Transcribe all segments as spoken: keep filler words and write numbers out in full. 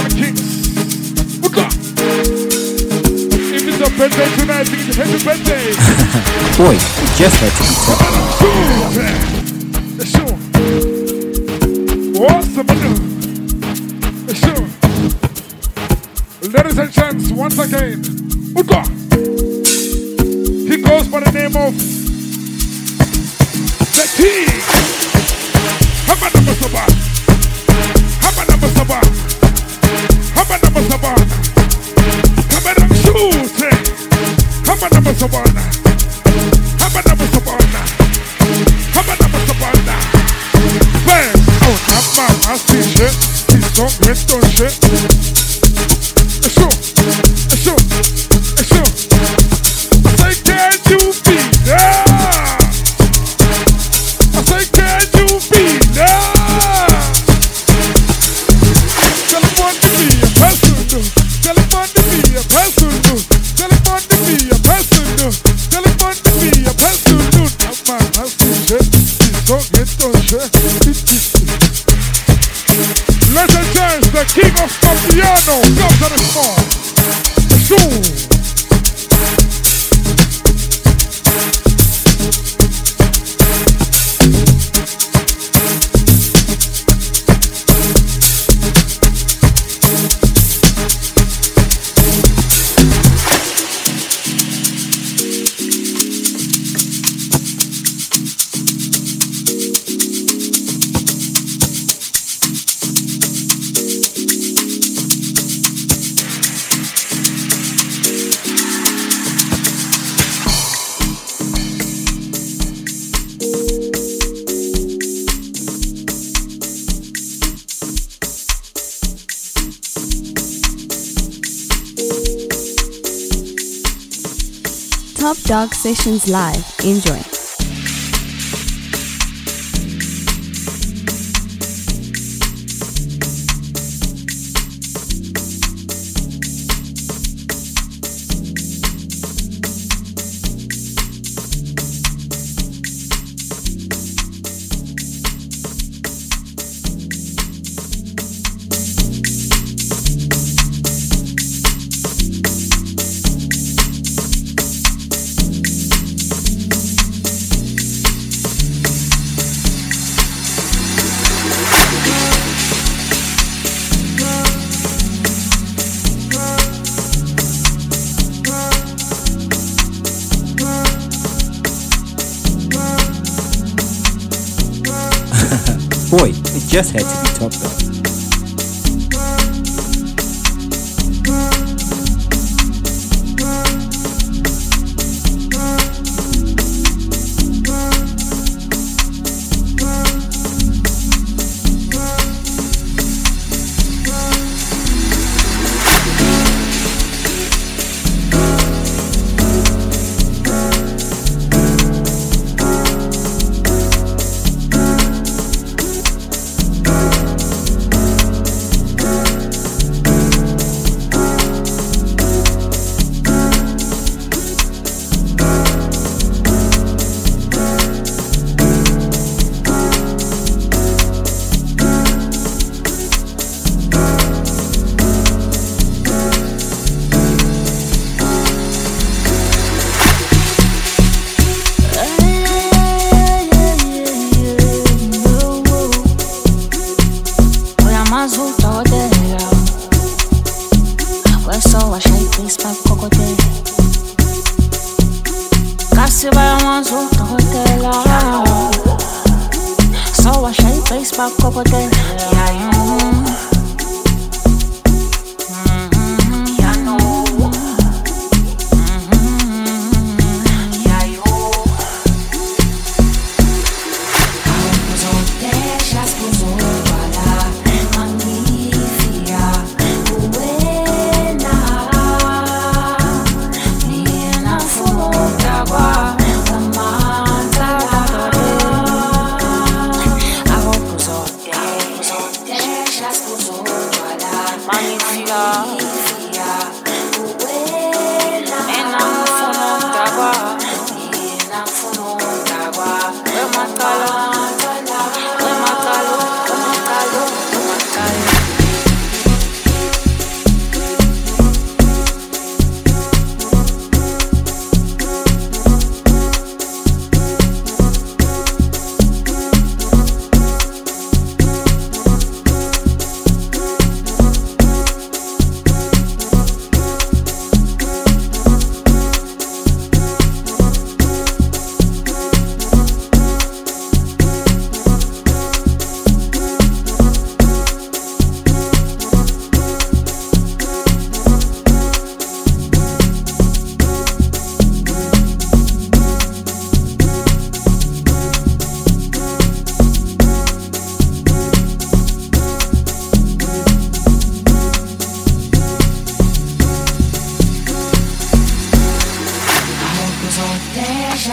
for the kings. Buka. If it's a birthday tonight, think it's a happy birthday. Boy, it just had to be tough. Sure. What's the matter? Sure. Ladies and gents, once again, Buka. He goes by the name of the King. Hamana Masaba. Hamana Masaba. Hamana Masaba. Hamana Shoot. Hamana Masaba. Hamana Masaba. Hamana Masaba. Bang. Out of my ass t-shirt. He's don't get don't shit. It's true. It's true. It's true. I say, can you be there? I say, can you be there? Tell him what to be a person do. Tell him what to be a person do. Tell him what to be a person do. Tell him what to be a person do. Now my house is shit. Please don't get don't shit. Ladies and gents, the king of Scorpiano comes on the spot. Soon. Top Dog Sessions Live. Enjoy. Boy, it just had to be Top Dog.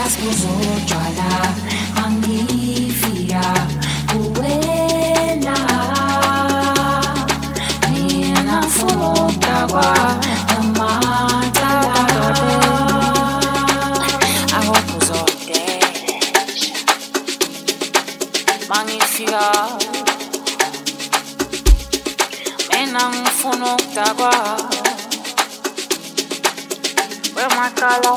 kuzotshwala angifika kuwena mina fokakwa amatala awokuzodesha mangifika mina ngifuna ukudakwa kwemakala.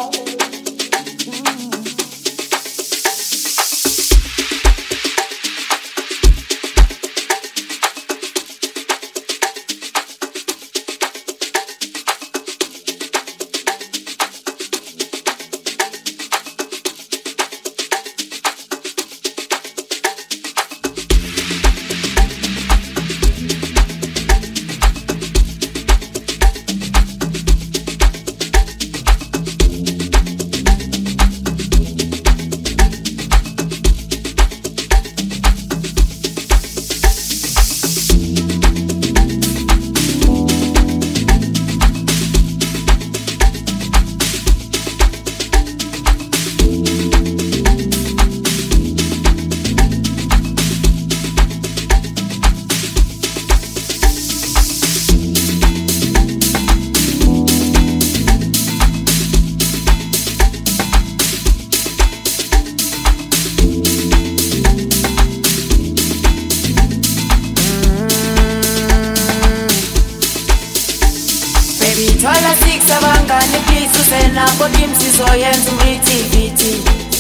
Thola six abangani please usena bokim sizoyenza umritivity.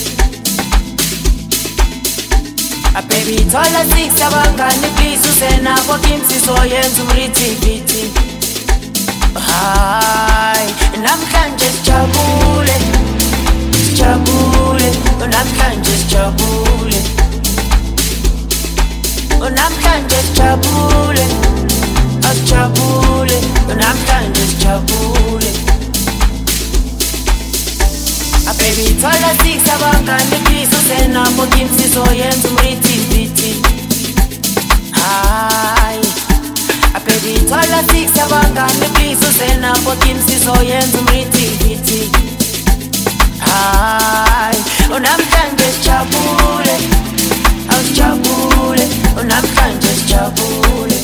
A baby thola six abangani please usena bokim sizoyenza umritivity. Hi, namhlanje sijabule, sijabule, namhlanje sijabule, namhlanje sijabule, asijabule, namhlanje sijabule. A baby thola six abangani please usena bokim sizoyenza umritivity. Hi, a baby thola six abangani please usena bokim sizoyenza umritivity. Hi, namhlanje sijabule, asijabule, namhlanje sijabule,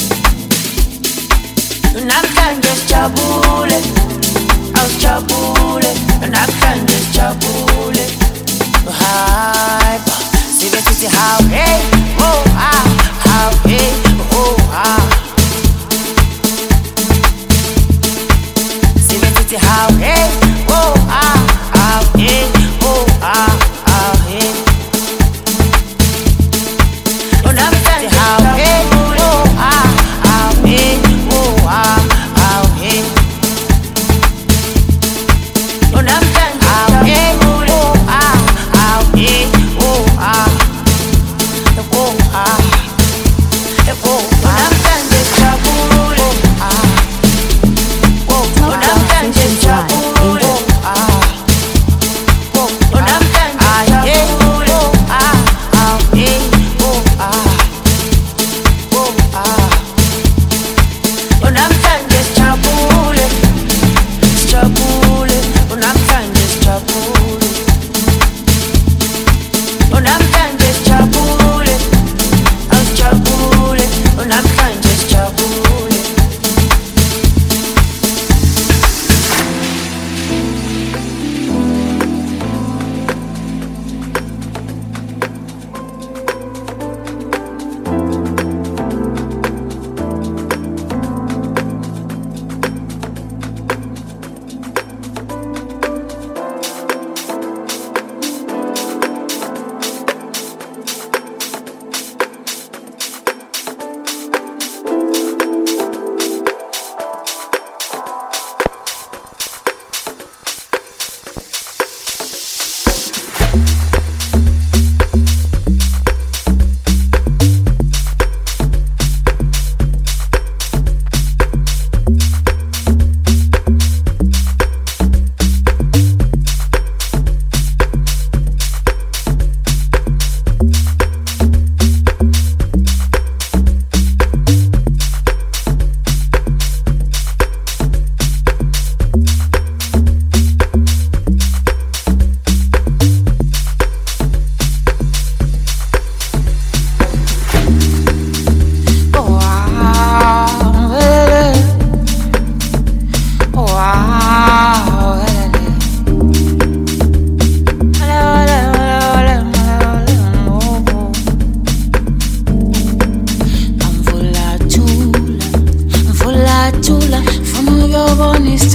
namhlanje sijabule, asijabule, namhlanje sijabule. Hi, sibe sithi how hey oh ah how hey oh ah, sibe sithi how hey oh ah how hey oh ah how hey, namhlanje how hey oh ah how hey oh ah how hey, namhlanje how hey oh ah how hey oh ah oh ah.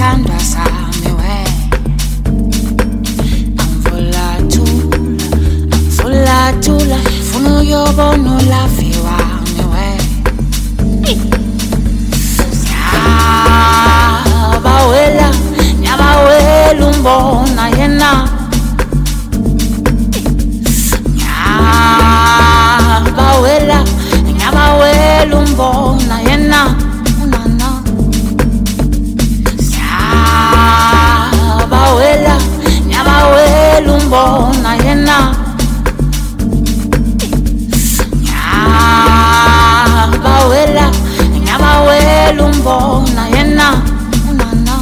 sithandwa sami we angivulathula angivulathula funa uyobona ulafi wami we nyabawela nyabawela umbona yena nyabawela nyabawela umbona yena unana nyabawela nyabawela umbona yena nyabawela nyabawela umbona yena unana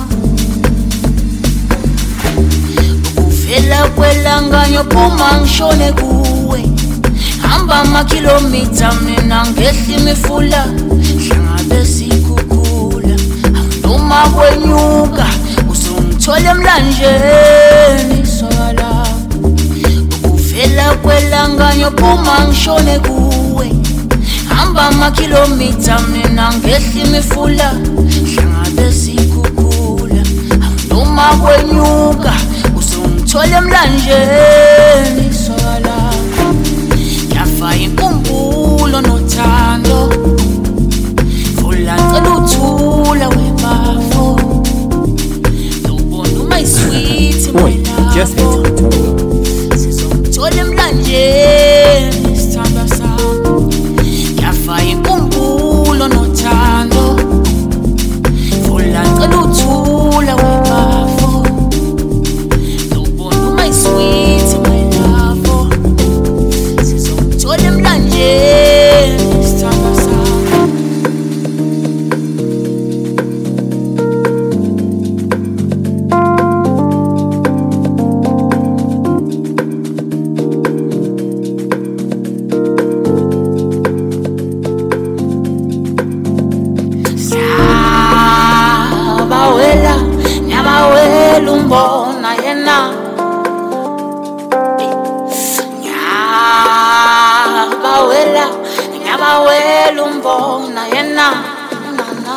ukuvela kwelanganyo phuma ngishone kuwe hamba amakilomita mina ngehla imifula hlangabe sikhukhula noma kwenyuka usungithola emlanjeni sola ukuvela kwelanganyo phuma ngishone kuwe hamba amakilomita mina ngehla imifula hlangabe sikhukhula noma kwenyuka usungithola emlanjeni sola yafa inkumbulo nothando vula cela uthula webafo ubona my sweet Boy, just had to be told. sizongithola emlanjeni sithanda sami yafa inkumbulo nothando vula cela uthula webafo ubona my sweet my love sizongithola emlanjeni sithanda sami nyabawela nyabawela umbona yena nyabawela nyabawela umbona yena nana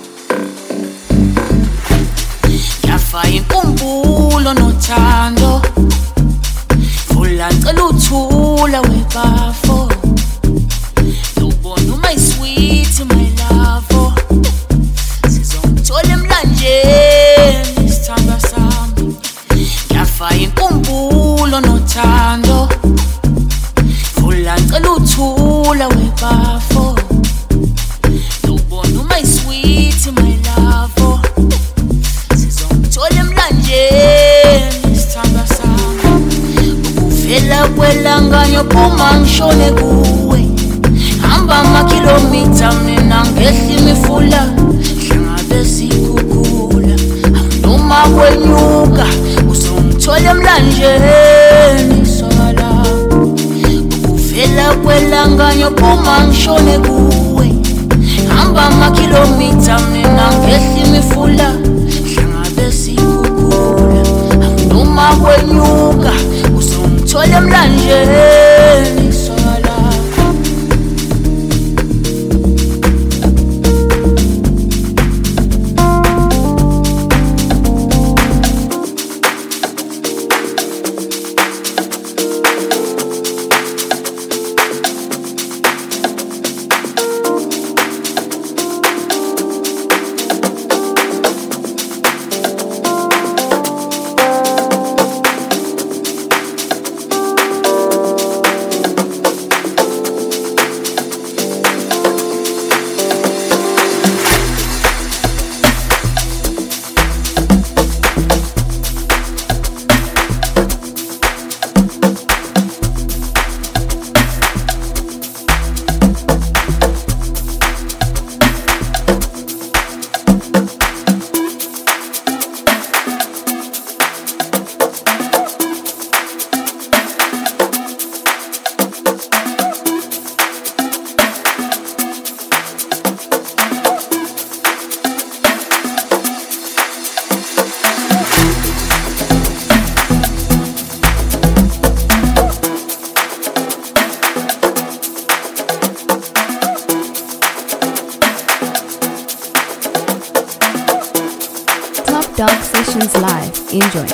yafa inkumbulo nothando vula cela uthula webafo ubona my sweet my love sizongithola emlanjeni sithanda sami yafa inkumbulo nothando vula cela uthula webafo ubona my sweet my love sizongithola emlanjeni sithanda sami ukuvela kwelanganyo phuma ngishone kuwe hamba amakilomita mina ngehla imifula hlangabe sikhukhula noma kwenyuka usungithola emlanjeni sola ukuvela kwelanganyo phuma ngishone kuwe hamba amakilomita mina ngehla imifula hlangabe sikhukhula noma kwenyuka usungithola emlanjeni sola Dog Sessions Live. Enjoy.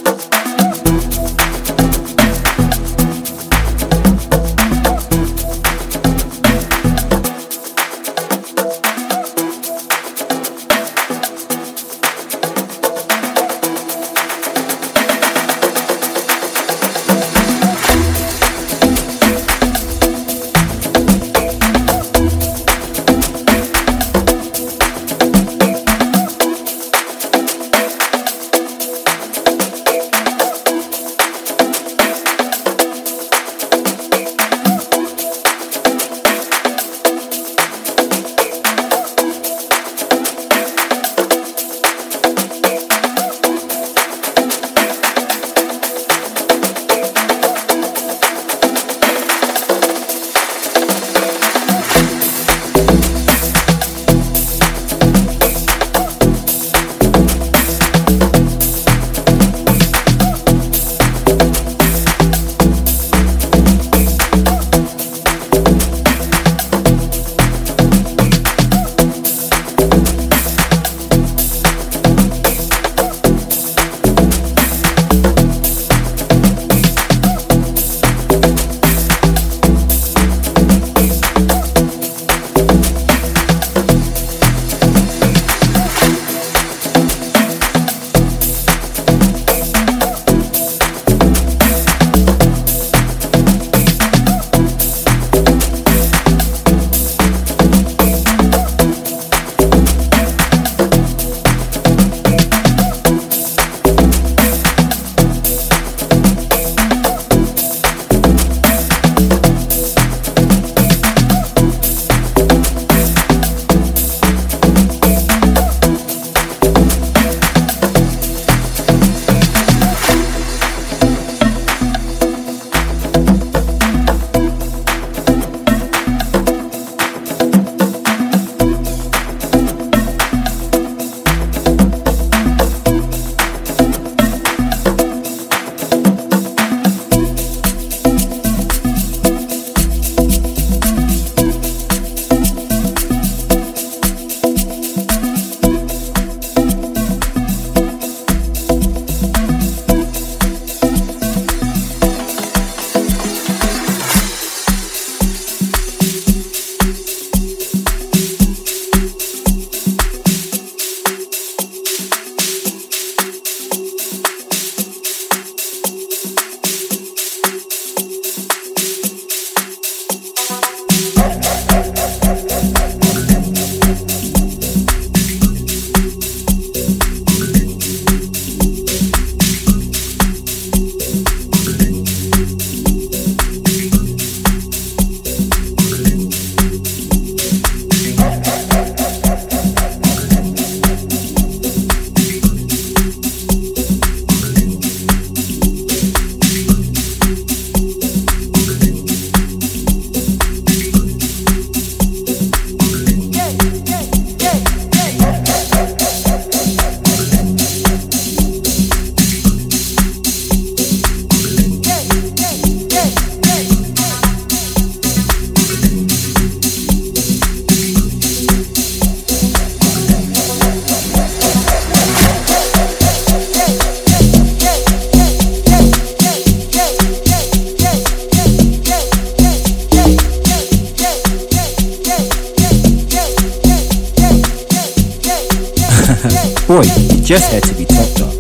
Boy, it just had to be Top Dog.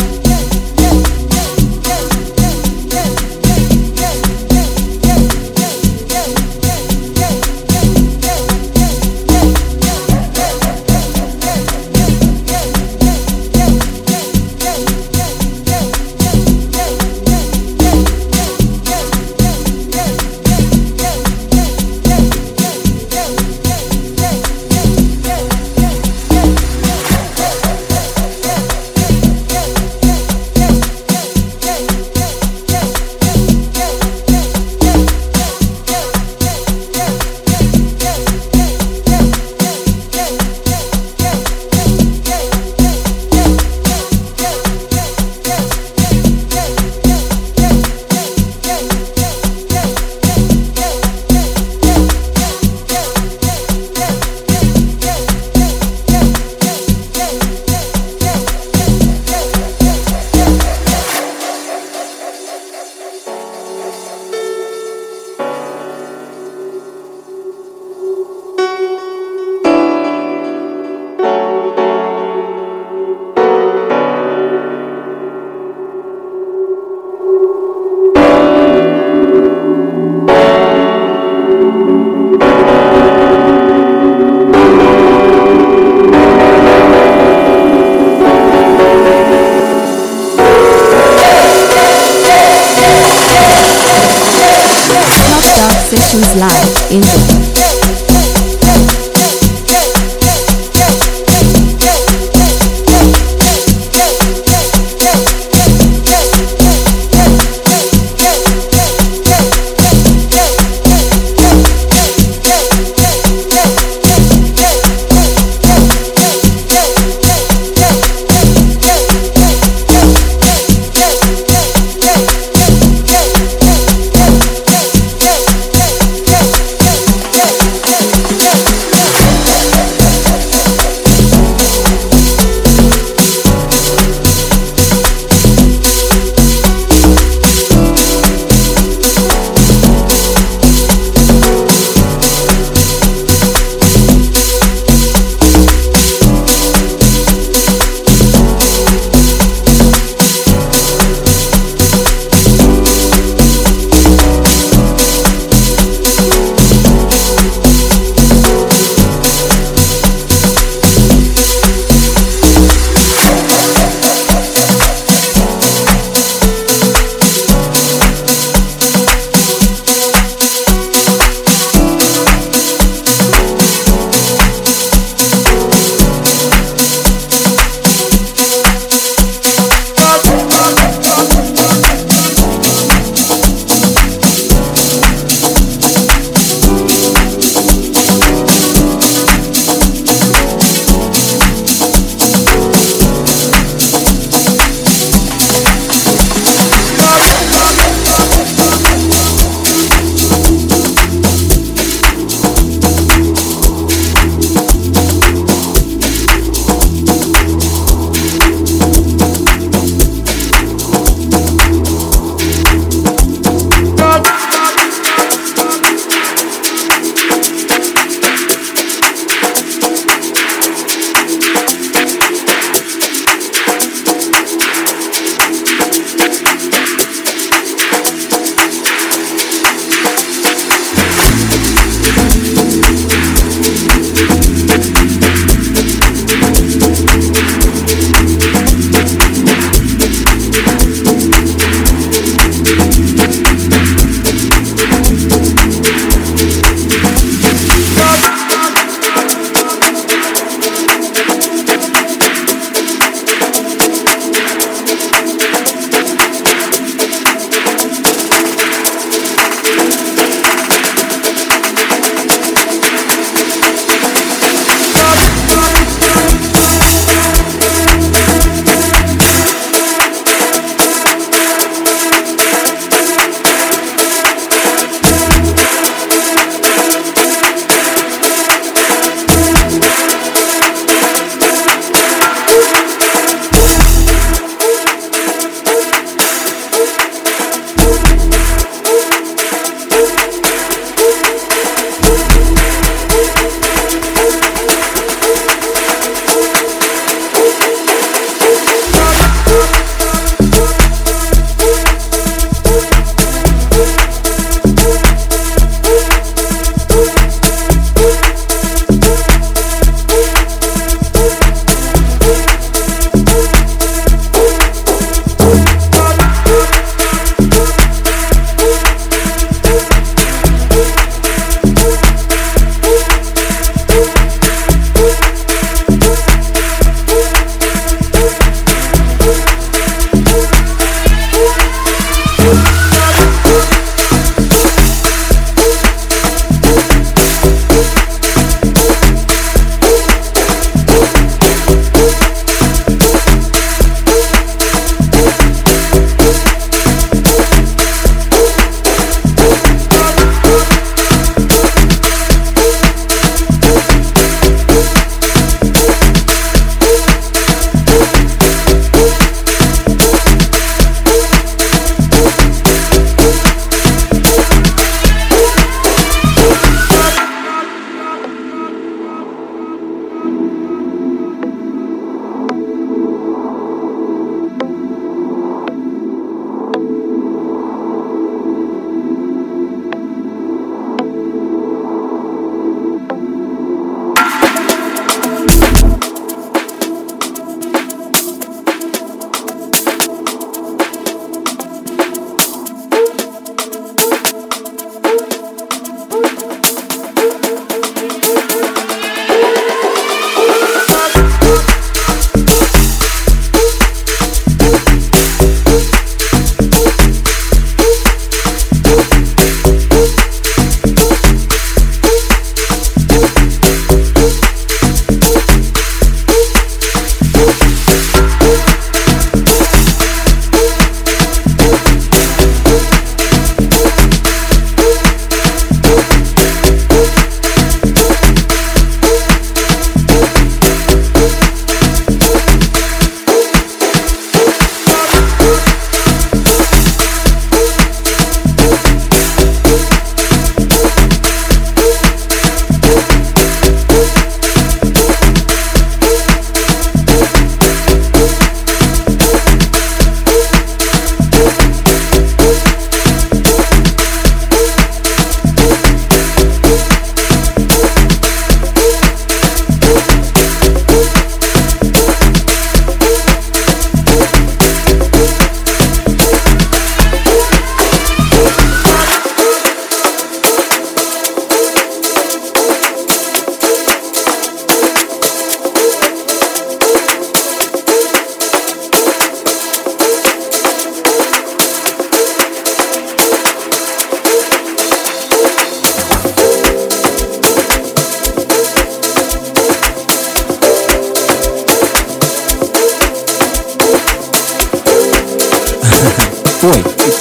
Yeah. Sessions Live. Enjoy. Yeah.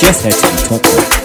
just had to be talked about.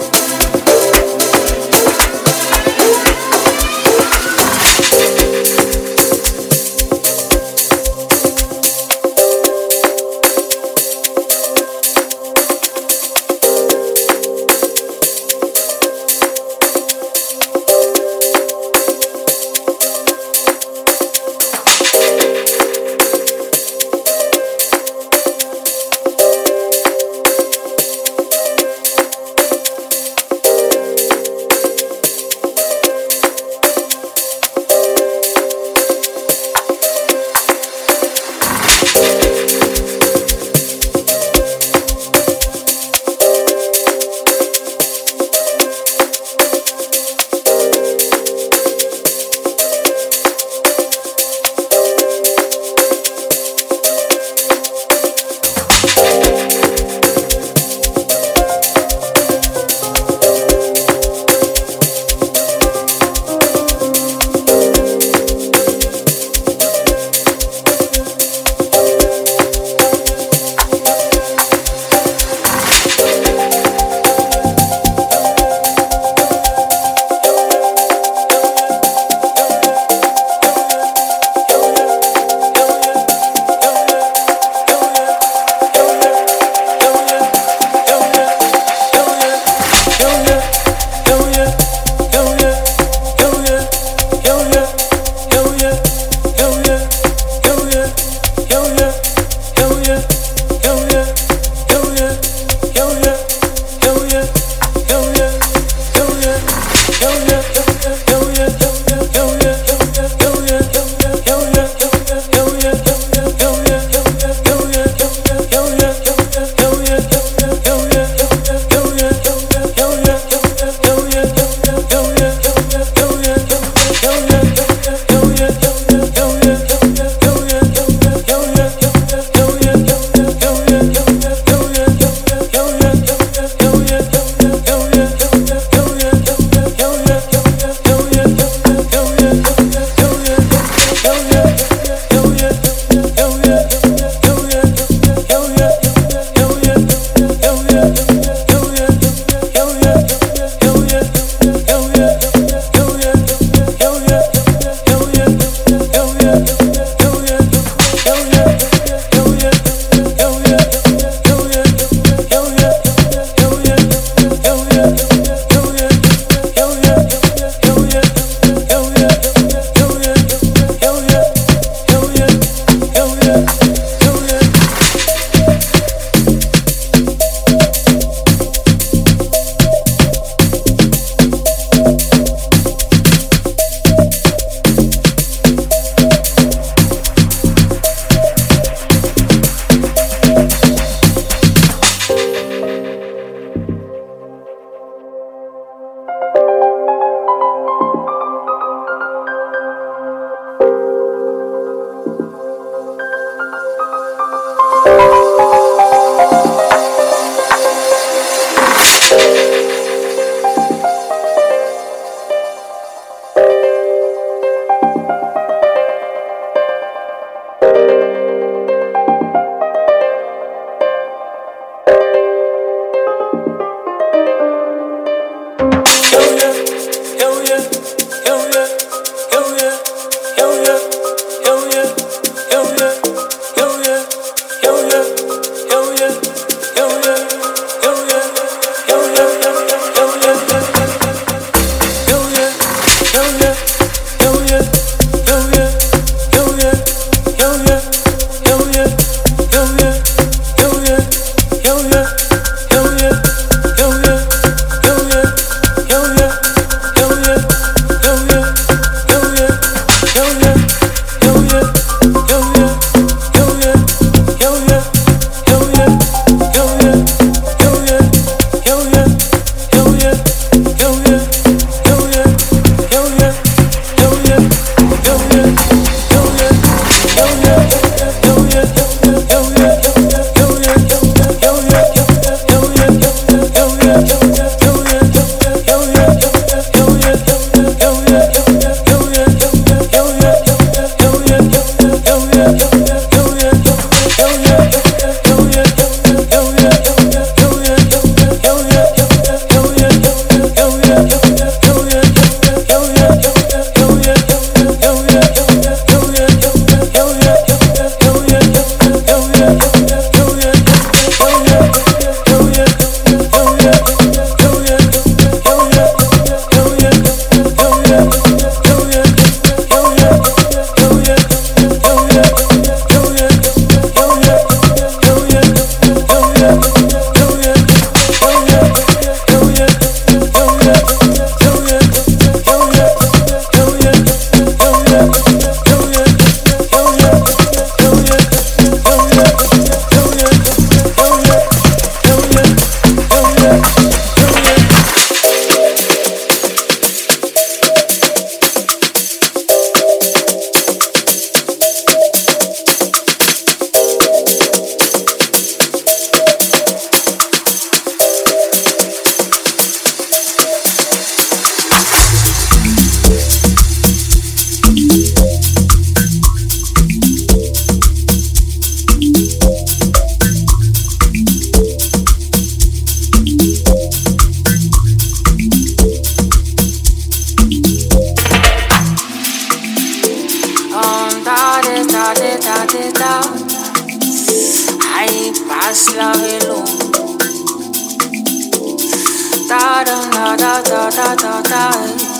da da da da da da.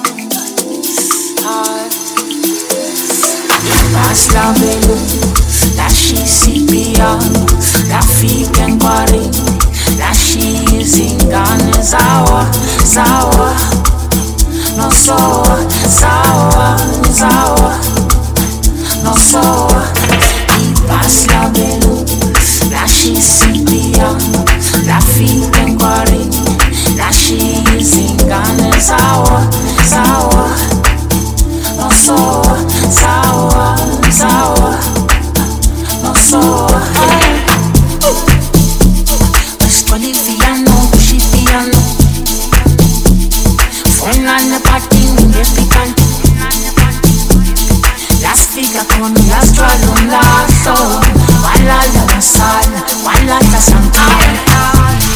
Ibasla velu, lashisipia, lafika ngwari, lashizingane zawa, zawa, no soa, zawa, zawa, no soa. Ibasla velu, lashisipia, lafika ngwari, lashizingane zawa, zawa, no soa, zawa, zawa, no soa. Escolhi piano, puxi piano. Foi lá na party, ninguém picante. Las fica con las trago un lazo. Baila la sala, baila la santana.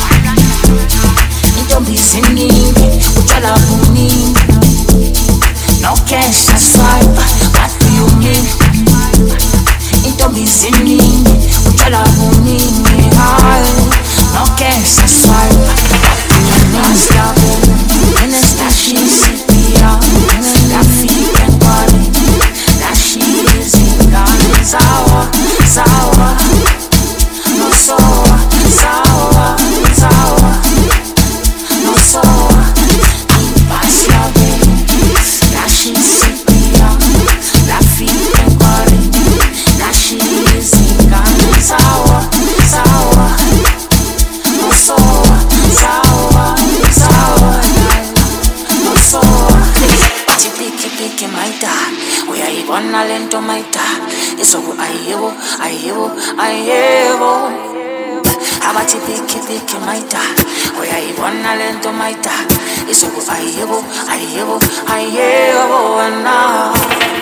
Então singing, uchala buni. No cash, I swipe, what do you mean? Então singing, uchala buni. No cash, I swipe, what do you mean? En esta shisipia, la fica en pari, la shizingane zawa, zawa, no soa, zawa, zawa, no soa. Ibasla velu, la shisipia, la fica en pari, la shizingane zawa, zawa, no soa, zawa, zawa, no soa. Chipiki piki maita, oya ibona lento maita. Eso ayebo, ayebo, ayebo. Abati piki piki maita, oya ibona lento maita. Eso ayebo, ayebo, ayebo na.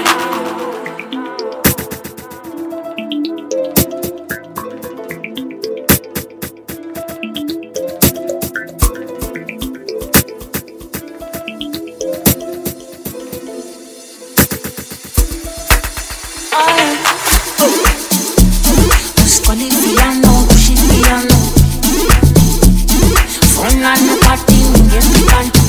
Escolhi piano, puxi piano. Foi lá na party, ninguém picante.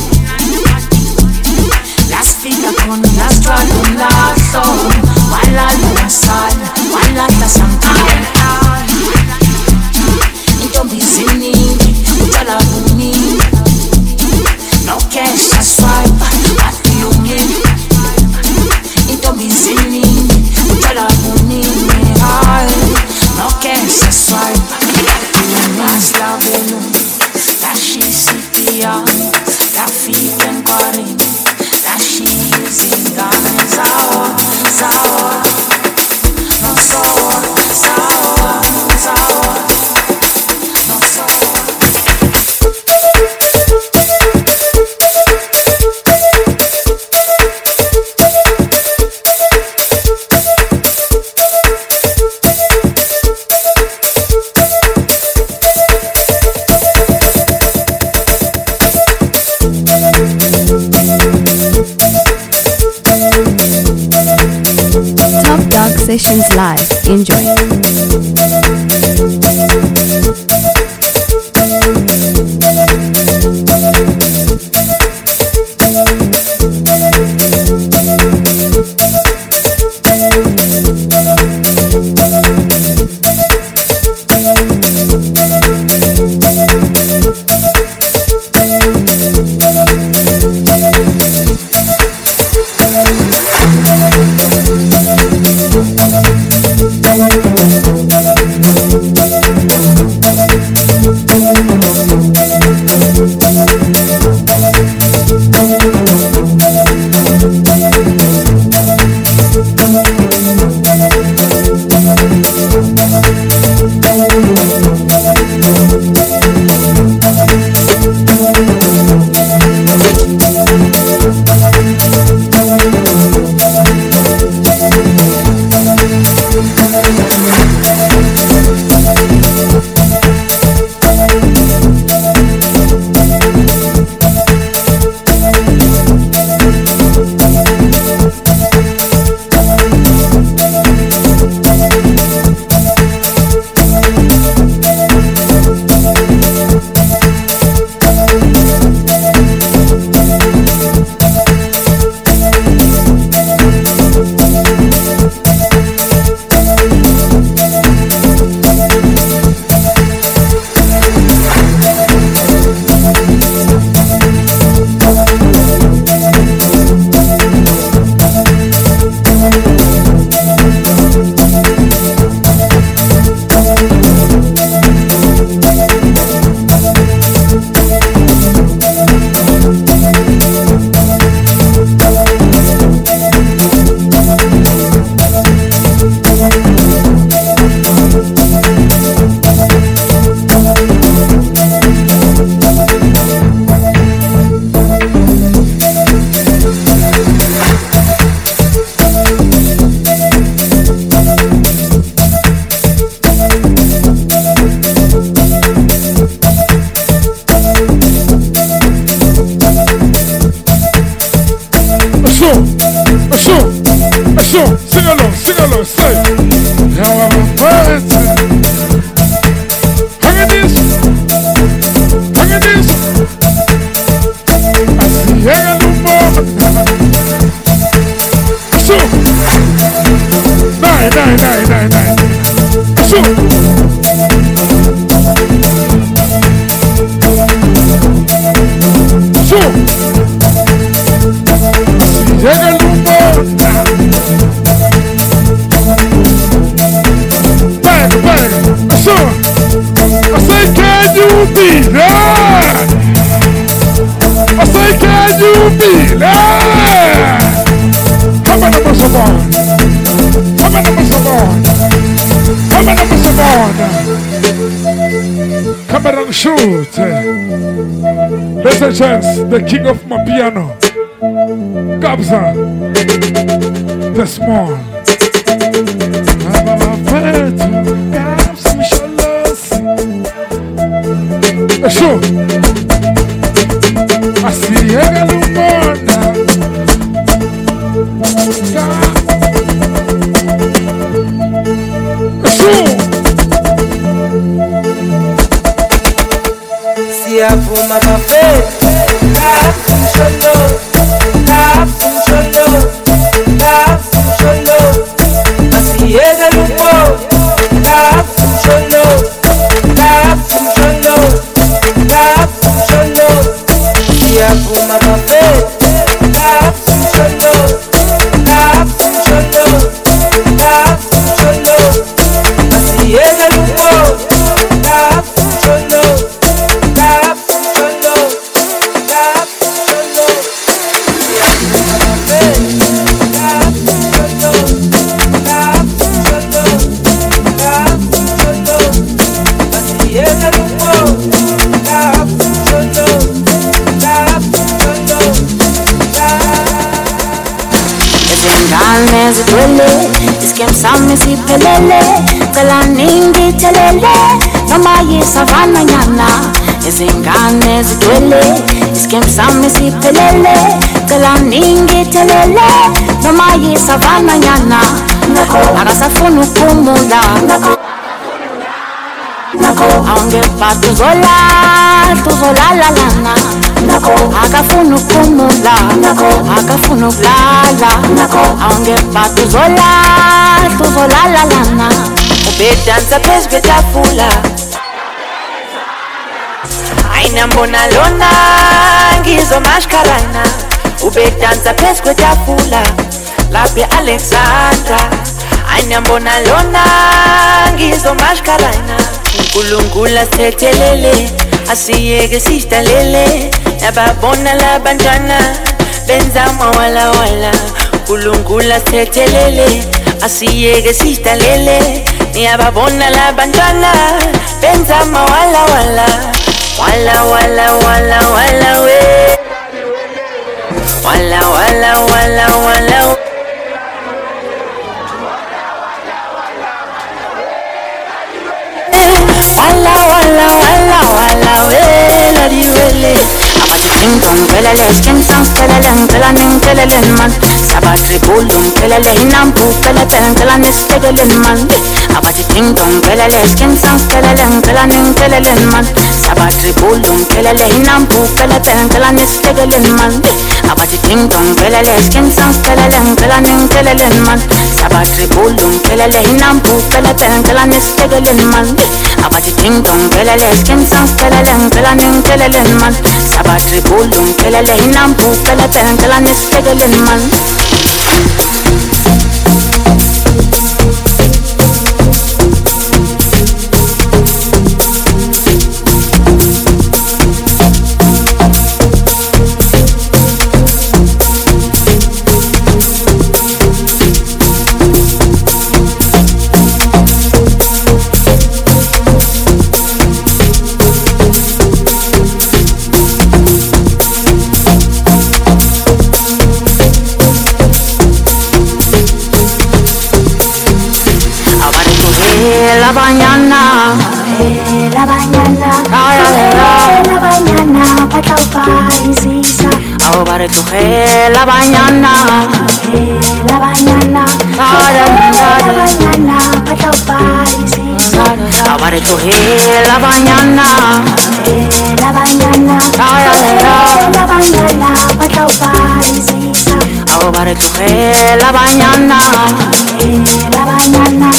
Las fica con las trago un lazo. Baila la sala, baila la santana. Então singing, uchala buni. No cash, I swipe, what do you mean? Então singing, uchala buni. No cash, I swipe, Ibasla velu, la shisipia, la fica en pari, la shizingane zawa, zawa, no soa, zawa, zawa, no soa. Top Dog Sessions Live. Enjoy. Thank you. sure, sing along, sing along, say. Happy birthday. Hang in this. Hang in this. I see hang a little more. Sure. Nine, nine, nine, nine, nine. Sure. Sure. Llega el humor. Bang, bang. So, I say, can you be there? I say, can you be there? Come on, number seven. Come on, number seven. Come on, number seven. Come on and shoot. There's a chance, the king of my piano. Gabza, the small. I'm a pet, Gabza, Mishalos. Sure. I see a lumona. Sure. See a puma buffet. Gabza, Mishalos. Asiega lupo, kapu cholo, kapu cholo, kapu cholo. Siapu mamafe, kapu cholo, kapu cholo, kapu cholo. Asiega lupo, kapu cholo, kapu cholo, kapu cholo. Siapu mamafe. Sami si pelele, kalaningi chelele, mama ye savana nyana, izingane zidwele, iskem sami si pelele, kalaningi chelele, mama ye savana nyana, akasafunu kumula, aunge pa tuzola, tuzola la lana, akafunu kumula, akafunu lala, aunge pa tuzola. Tuzola la lana, ubedanza pes betafula. Aina mbona lona, ngizo mashkarana. Ubedanza pes betafula, lapi Alexandra. Aina mbona lona, ngizo mashkarana. Kulungula setelele, asiyege sista lele. Nababona la banjana, benza mawala wala. Kulungula setelele. Asiyege sista lele, ni ababona la bandana, benza ma wala wala, wala wala wala wala we, wala wala wala wala. Wala wala wala wala we, la diwele. Abati ting tong pelele, skin sang pelele, pelaning pelele man. Sabatri bulum pelele, inampu pelele, pelanis pelele man. Abati ting tong pelele, skin sang pelele, pelaning pelele man. Sabatri bulum pelele, inampu pelele, pelanis pelele man. Abati ting tong pelele, skin sang pelele, pelaning pelele man. Sabatri bulum pelele, inampu pelele, pelanis pelele man. Abati ting tong pelele, skin sang pelele, pelaning pelele man. Sabatri bulum pelele, inampu pelele, pelanis pelele man. La mañana, la mañana, la mañana, patau paisisa. Ahora coge la mañana, La mañana, la mañana, ahora coger la mañana, la mañana, la mañana, ahora coger la mañana, la mañana,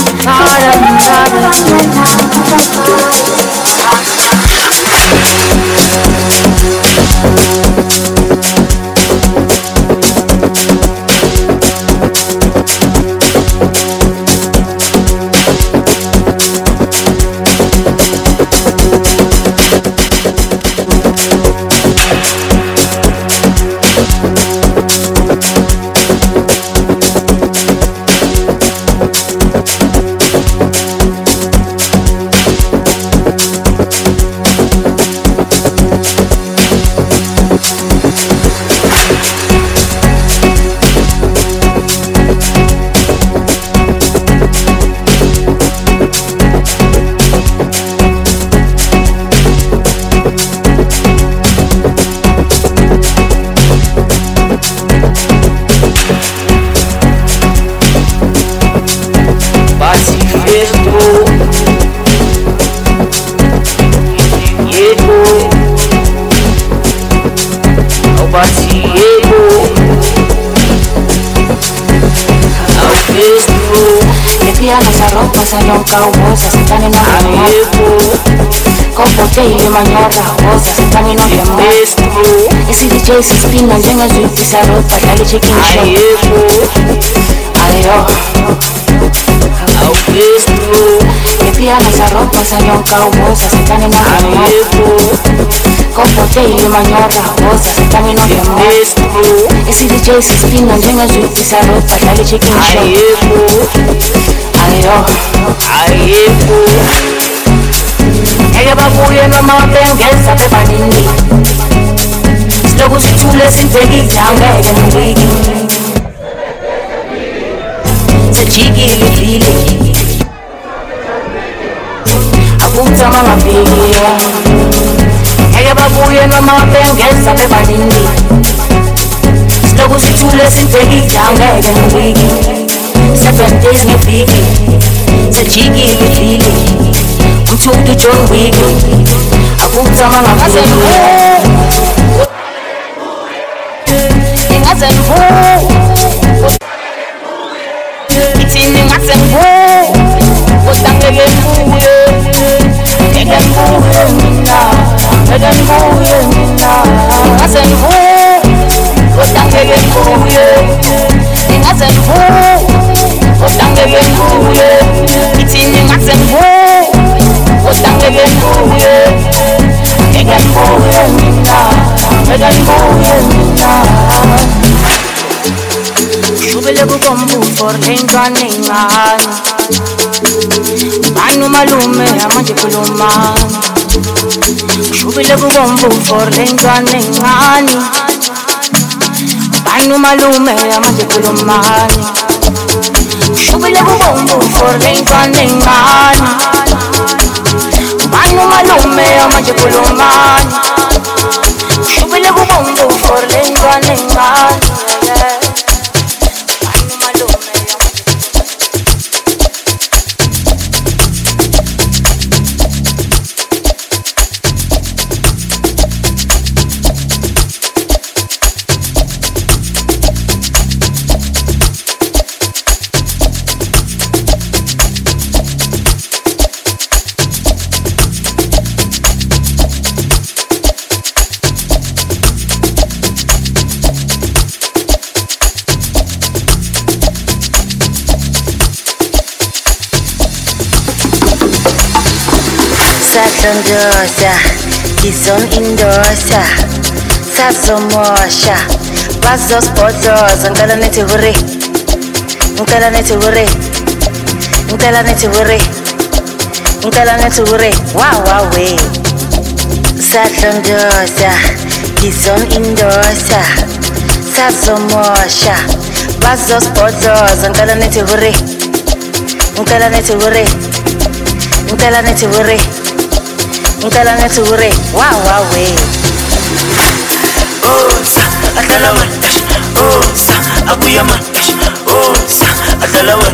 caubosa, se están en la con botella y manyorra rosa, se están en la ese D J se espina, llega su pizarro para darle chicken show. Ayo, que pian esa ropa, salón caubosa, se están en la con botella y manyorra rosa, se están en la ese D J se espina, llega su pizarro para darle chicken show. Ayo, ayo, ella va muriendo a mountain, que sabe panini. Slow si chule sin peggy, down there in the wiggy. Se cheeky, li feely. A puta mama baby. Ella va muriendo a mountain, que sabe panini. Slow si chule sin peggy, down there in the wiggy. Seven days me figgy, se cheeky me feely. I'm too the John Wiggy. I put some on my cousin. In a zen hole. It's in the matten hole. What's that again? Again, again, again, a zen hole. What's that again? In a zen hole. What's that again? It's in the matten hole. What's that again? Again, Shubele kubombu for lengane Banu malume amanje kuluma Shubele kubombu for lengane Banu malume amanje kuluma Shubele kubombu for lengane Banu malume amanje kuluma Shubele kubombu for lengane Satondosha, Kison Indosha, Satsomosha, Bazos Potos, and Galaneti Hurry, Galaneti Hurry, Galaneti Hurry, Galaneti Hurry, wow, wow, way. Satondosha, Kison Indosha, Satsomosha, Bazos Potos, and Galaneti Hurry, Galaneti Hurry, Galaneti Hurry. Ngala netsure wow wow we oh sa atlala mata oh sa abuya mata adalawa,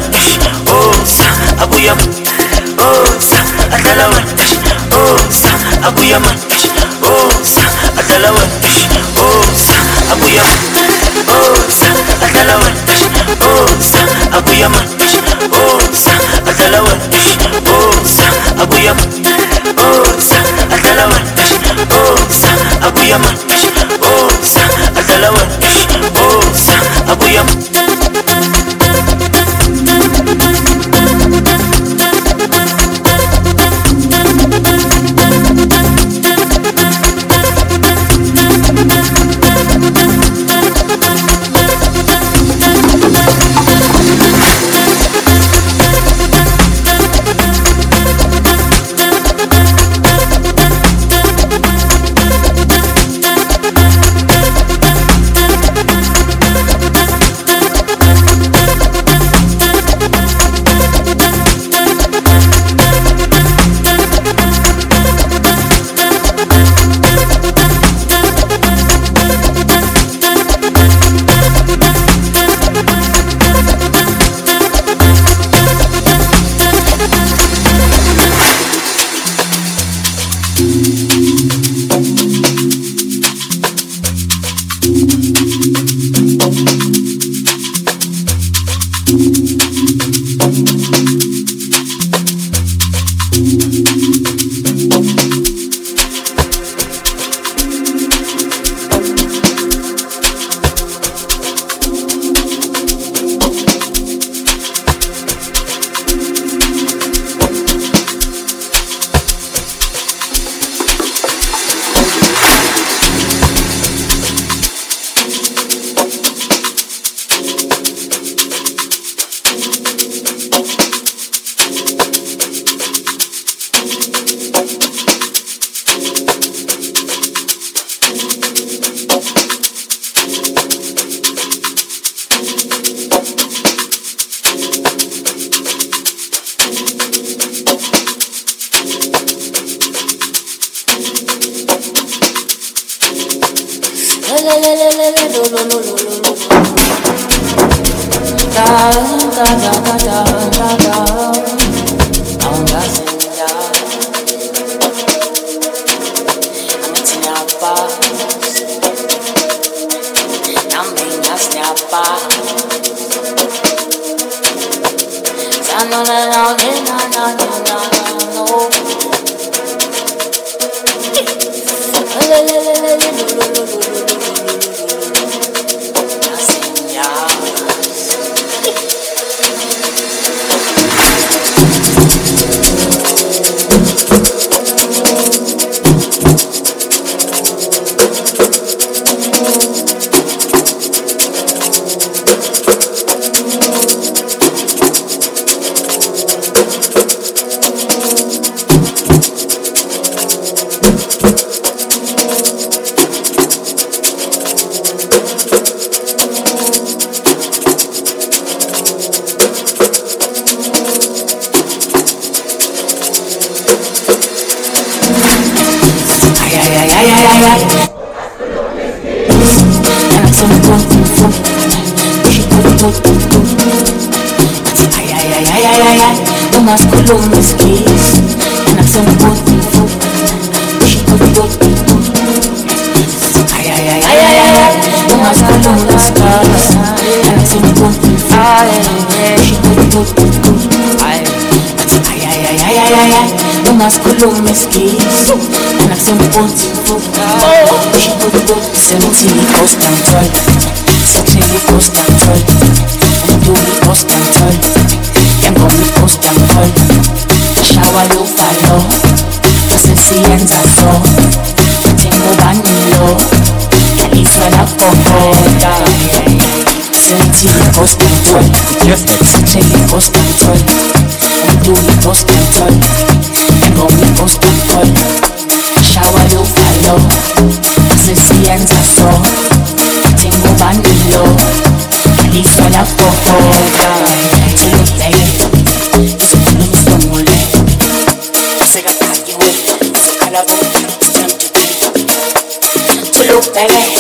oh sa abuyam, oh sa adalawa, oh sa abuyam, oh sa adalawa, oh sa abuyam, oh sa adalawa, oh sa abuyam, oh sa adalawa, oh sa abuyam, oh sa adalawa, oh sa abuyam, oh sa adalawa, oh sa abuyam.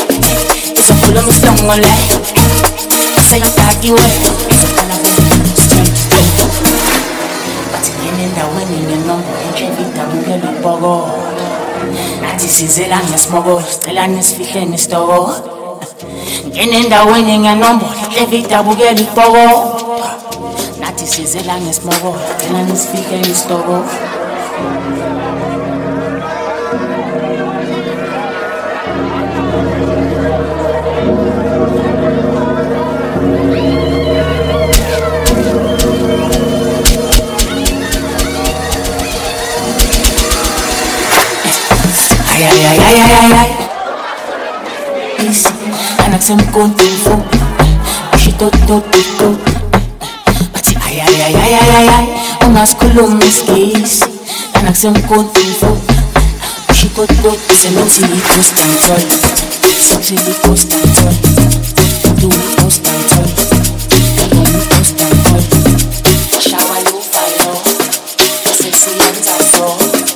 Say I'm cocky way, it's a boko. Nathi sizela ngesmoko, sicela nisifihle nesitoko. Ngene endaweni ngenombola, David abukela ibhoko. Nathi sizela ngesmoko, sicela nisifihle nesitoko. Ay, ay, ay, ay, ay, ay, ay. Easy, anak semkontifo. Ashito, to, to, to. Bathi, ay, ay, ay, ay, ay, ay, ay. Ungasikhulumi isikisi. Anak semkontifo. Ashito, to, to. Semithi i-post and toy. Sexy i-post and toy. Do i-post and toy. Do i-post and toy. Shawa lo, fire. Sexy and tazo.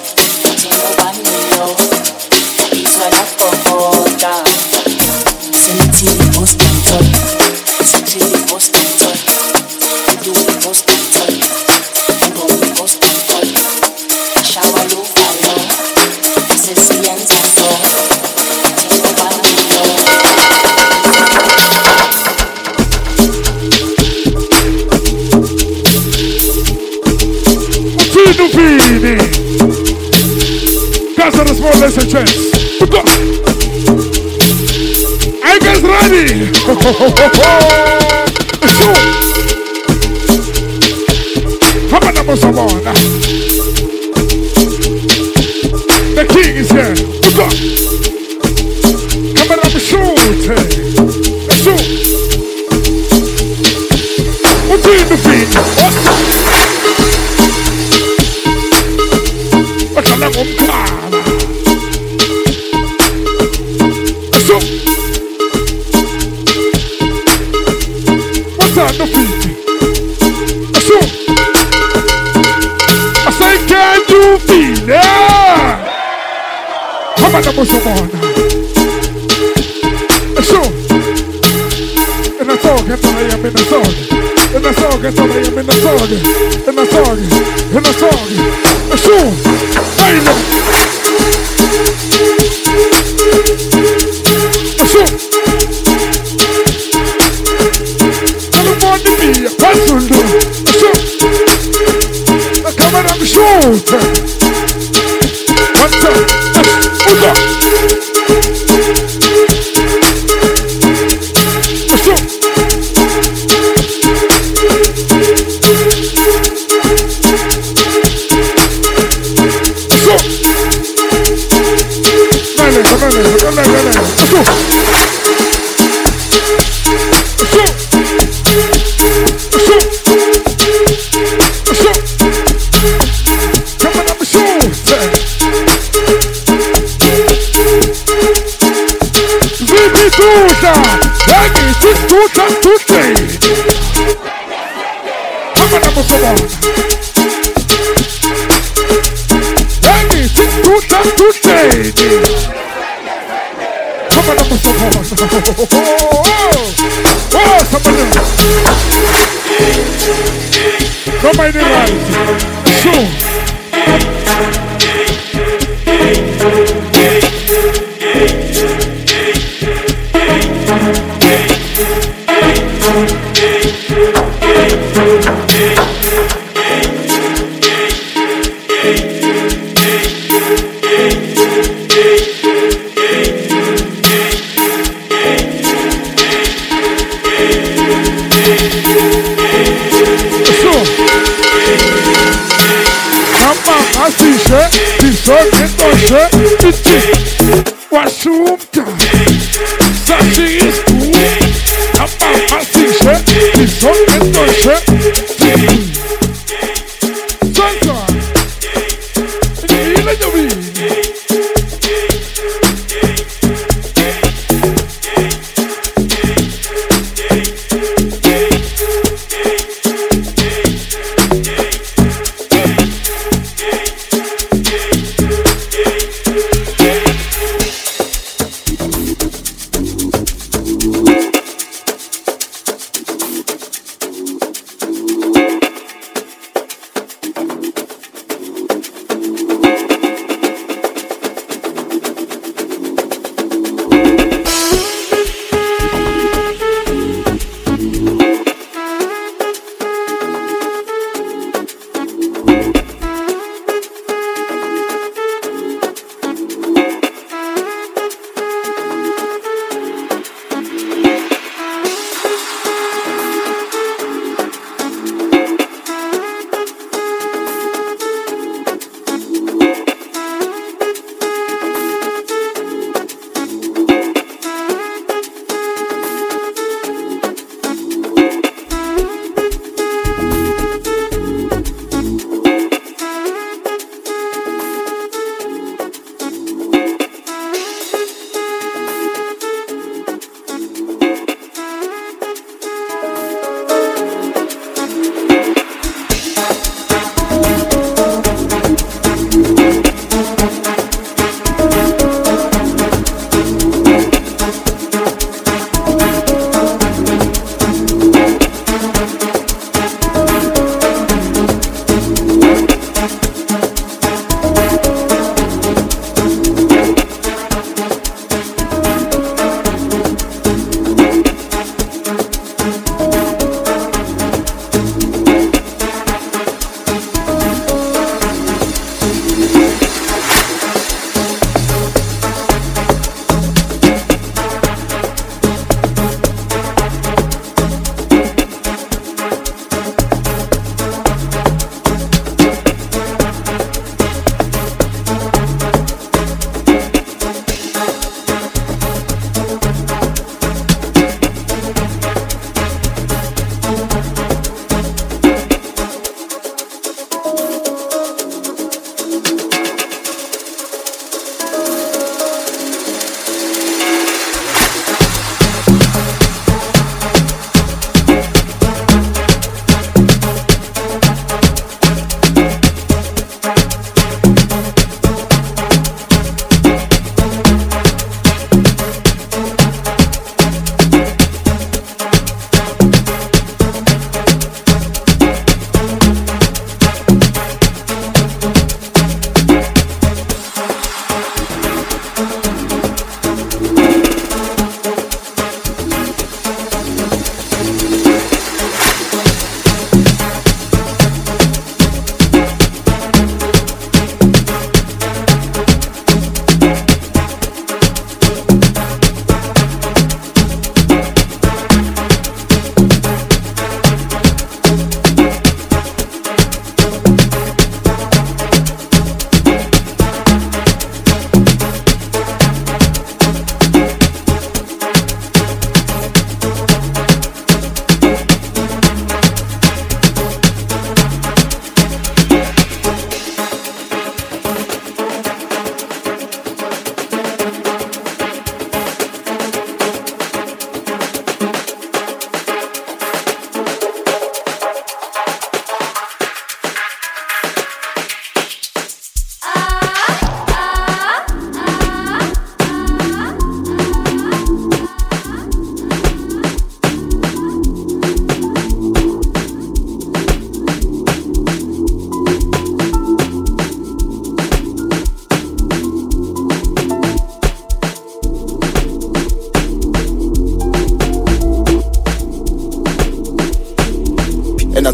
Casa the small lesson chance. Are you guys ready? Come on, number someone. The king is here. Come on, I'm shoot. Let's shoot. What's in the feet? What's a long car? So, what's on the feet? So, I say, can you feel it? Come on, number someone. So, in the song, I am in the song. In the song, I am in the song. In the song, in the song. So, hey, look. So, tell them what to be a person. So, come on, I'm short. One time, let's go. So, nobody right. So,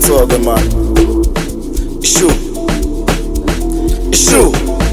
that's all good, man. It's true. It's true.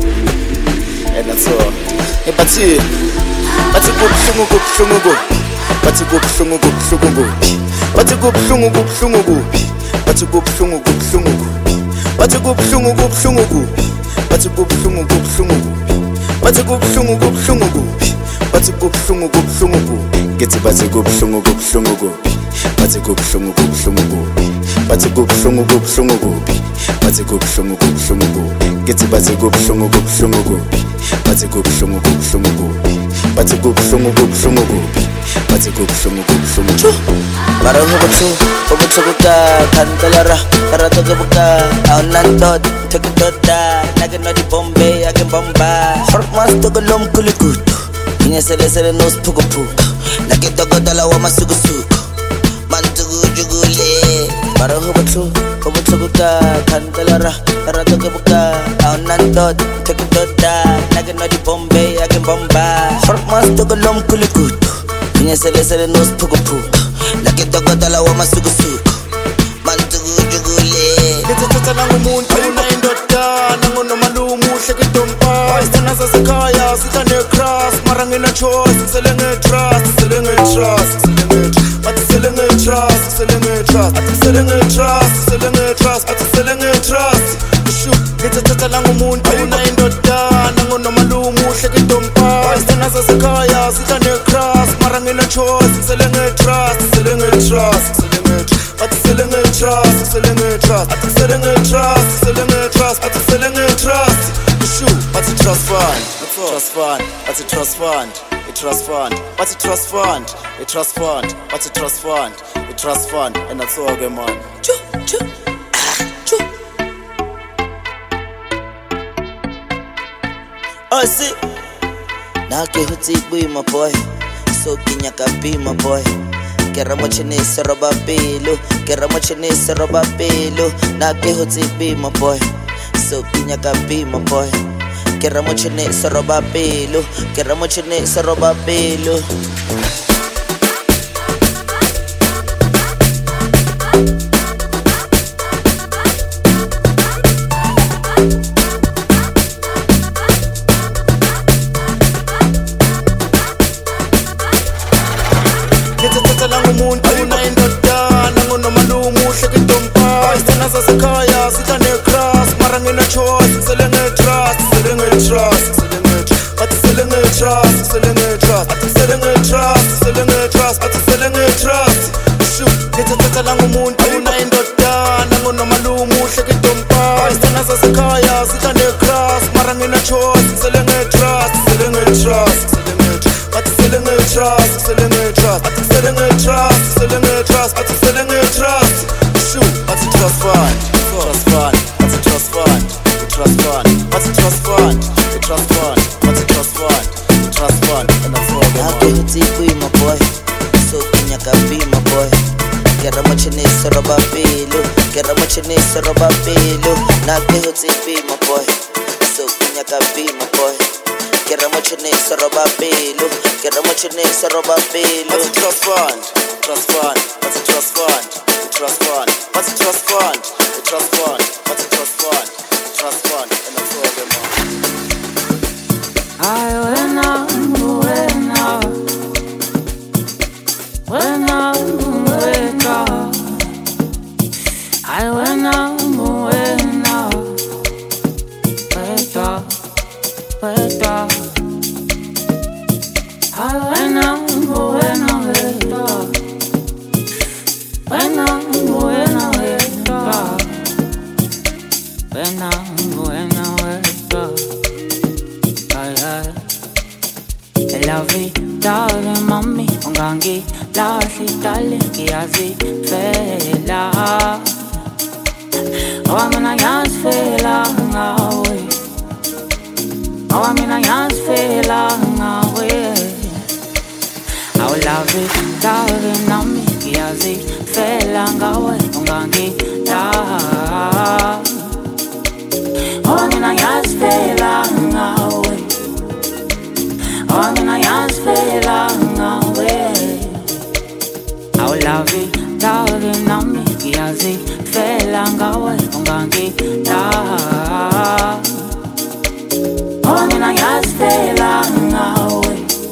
And that's all. Hey, but see, but you go, go, go, go, go. But you go, go, go, go, go. But you go, go, go, go, go. But you go, go, go, go, go. But you go, go, go, go, go. But you go, go, go, go, go. But you go, go, go, go, go. But you go, go, go, go, go. Get it, but you go, go, go, go, go. But you go, go, go, go, go. But you go, go, go, go, go. But you go, go, go, go. Get it, but you go, go, go, go. But you go, go, go, go. But you go, go, go, go. But you go, go, go, go. Barang hubutu, hubutu buka, kantalara, karato buka, aun nandot, tekutoda, naga no di Bombay, agen bomba. Hormas togolom kulikutu, inya sele sele nos pugupu, nage togo dala wa masugusuku, mantugu jugule. Barang hubutu, hubutu buka, kantalara, karato buka, aun nandot, tekutoda, naga no di Bombay, agen bomba. Hormas togolom kulikutu, inya sele sele nos pugupu. Like togo dala wa masugusuku mantugu jugule ngithatha nangumuntu unayindoda nangono malumu hleke dompa isithana sasekhaya sitha necross mara ngina choice sele ngetrust sele ngetrust sele ngetrust but sele ngetrust sele ngetrust sele ngetrust sele ngetrust but sele ngetrust ishu ngithatha nangumuntu unayindoda nangono malumu hleke dompa isithana sasekhaya sitha necross mara ngina choice sele ngetrust sele ngetrust sele ngetrust but sele ngetrust sele ngetrust but sele ngetrust sele ngetrust but sele ngetrust ishu but trust fund trust fund but trust fund it trust fund but trust fund it trust fund but trust fund it trust fund and that's all good, man. Choo choo ah choo. Oh see nake huti boy my boy so kinyaka be my boy kera mochene seroba pelo kera mochene seroba pelo nake huti be my boy so kinyaka be my boy kera mochene seroba pelo kera mochene seroba pelo. Umuntu unayindoda nangono malumu hleke dompa isithana sasekhaya sitha necross mara ngina choice sele ngetrust sele ngetrust sele ngetrust but sele ngetrust sele ngetrust but sele ngetrust sele ngetrust but sele ngetrust ishu ngithatha nangumuntu unayindoda nangono malumu hleke dompa isithana sasekhaya sitha necross mara ngina choice sele ngetrust sele ngetrust sele ngetrust but sele ngetrust sele ngetrust but sele ngetrust sele ngetrust but sele ngetrust shoot but it trust fund trust fund but it trust fund it trust fund but it trust fund it trust fund but it trust fund it trust fund and that's all good, man. Huti boy my boy so kinyaka be my boy kera mochene seroba pelo kera mochene seroba pelo nake huti be my boy so kinyaka be my boy kera mochene seroba pelo kera mochene seroba pelo. But it trust fund trust fund but it trust fund it trust fund but it trust fund it trust fund but it trust fund it trust fund and that's all good, man. I went out, went out, went out, went out. I went out, went out, went out, went out. I went out, went out, went out, went out, went out, went out, went out, went out, went out. La vida de mami, ungangi lahli dale kiyazi fela. Oh, mina yas fela ngawe. Oh, mina yas fela ngawe. Oh, la vida de mami, kiyazi fela ngawe, ungangi la. Oh, mina yas fela ngawe. Oh, mina yas fela ngawe. I'll love it. Love nami ngiyazifela ngawe ungangidala. Oh mina ngiyazifela ngawe,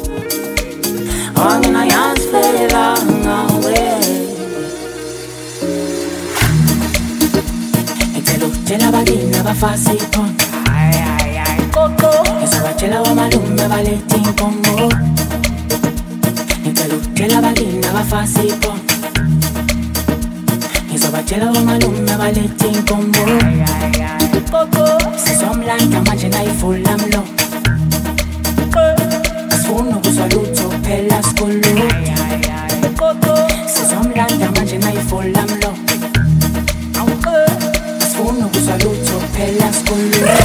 oh mina ngiyazifela ngawe. Ngicela ukutshela abakini abafasa iphongo, ngizobatshela wamalume baletha inkomo. Ngicela ukutshela abakini abafasa iphongo, ngizobatshela wamalume baletha inkomo. Sizomlanda manje nayivula mlo, asifuna ukuzwa lutho phela sikhuluma. Sizomlanda manje nayivula mlo, asifuna ukuzwa lutho phela sikhuluma.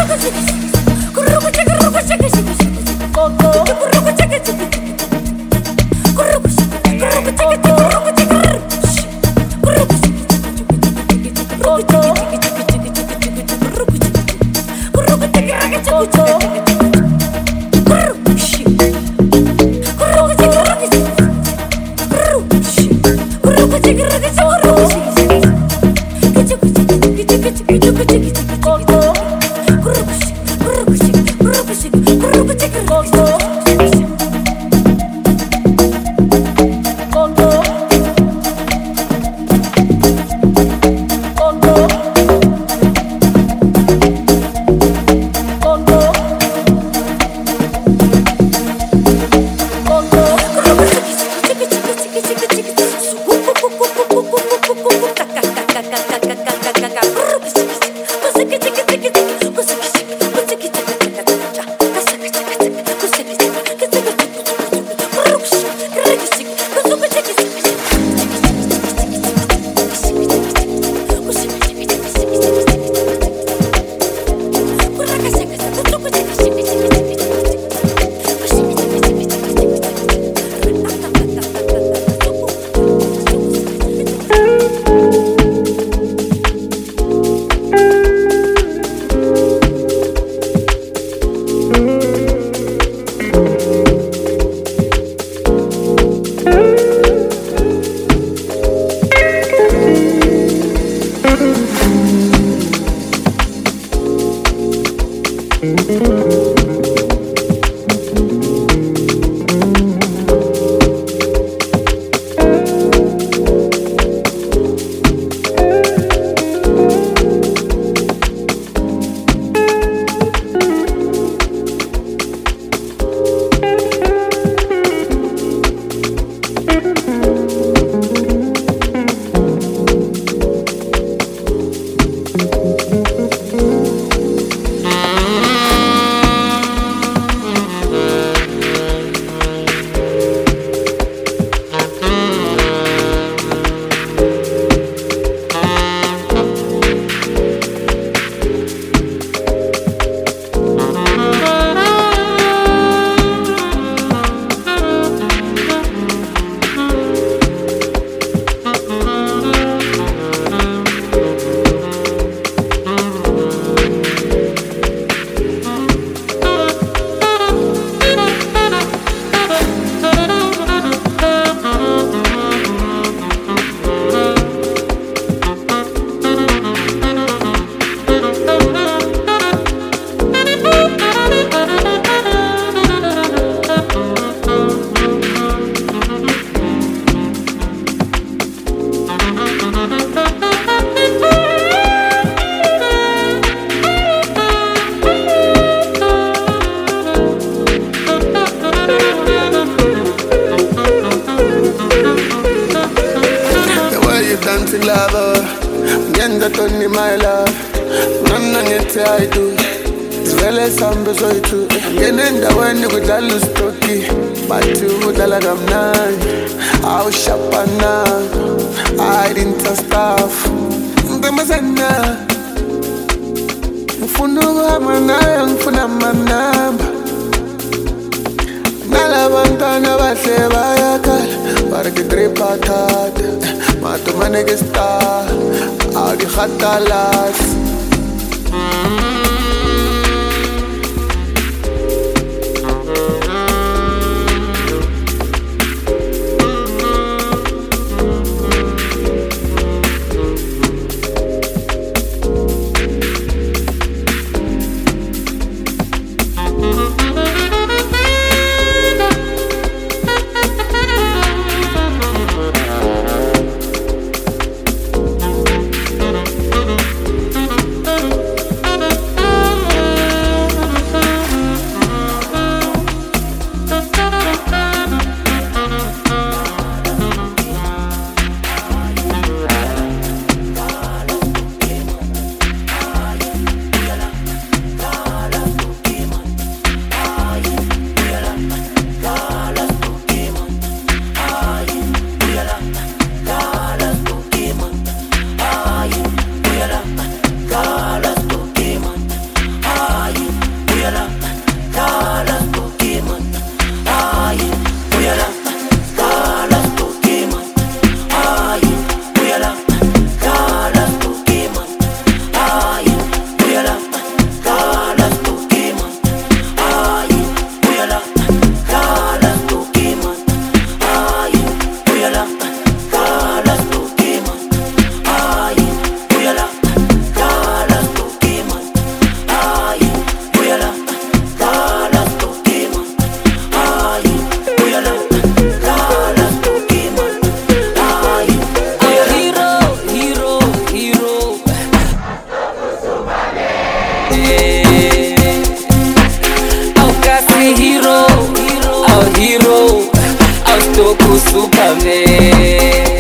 Awustoku Superman.